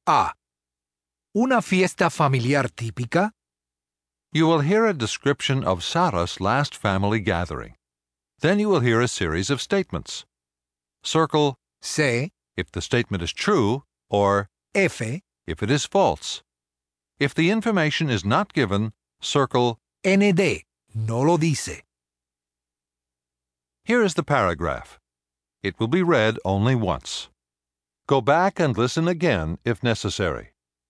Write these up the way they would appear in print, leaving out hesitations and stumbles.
A. Una fiesta familiar típica. You will hear a description of Sarah's last family gathering. Then you will hear a series of statements. Circle C. if the statement is true or F. if it is false. If the information is not given, circle ND. No lo dice. Here is the paragraph. It will be read only once. Go back and listen again if necessary.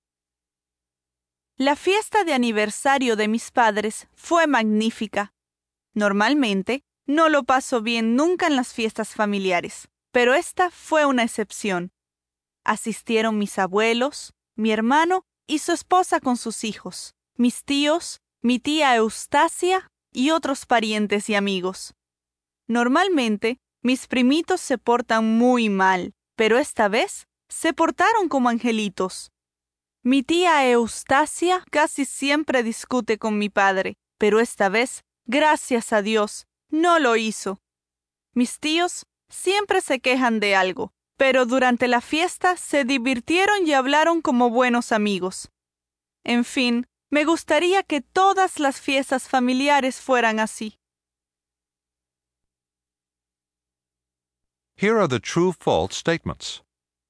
La fiesta de aniversario de mis padres fue magnífica. Normalmente, no lo paso bien nunca en las fiestas familiares, pero esta fue una excepción. Asistieron mis abuelos, mi hermano y su esposa con sus hijos, mis tíos, mi tía Eustacia y otros parientes y amigos. Normalmente, mis primitos se portan muy mal, pero esta vez se portaron como angelitos. Mi tía Eustacia casi siempre discute con mi padre, pero esta vez, gracias a Dios, no lo hizo. Mis tíos siempre se quejan de algo, pero durante la fiesta se divirtieron y hablaron como buenos amigos. En fin, me gustaría que todas las fiestas familiares fueran así. Here are the true-false statements.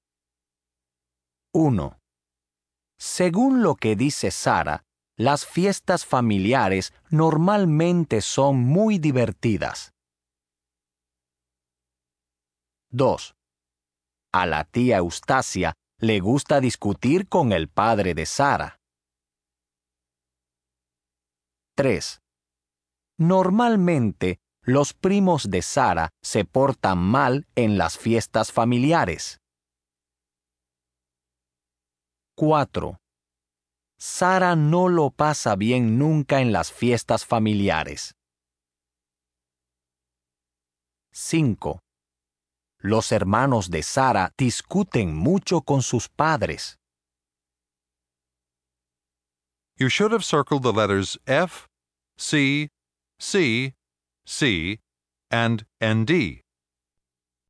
1. Según lo que dice Sara, las fiestas familiares normalmente son muy divertidas. 2. A la tía Eustacia le gusta discutir con el padre de Sara. 3. Normalmente, los primos de Sara se portan mal en las fiestas familiares. 4. Sara no lo pasa bien nunca en las fiestas familiares. 5. Los hermanos de Sara discuten mucho con sus padres. You should have circled the letters F, C, C, C, and ND.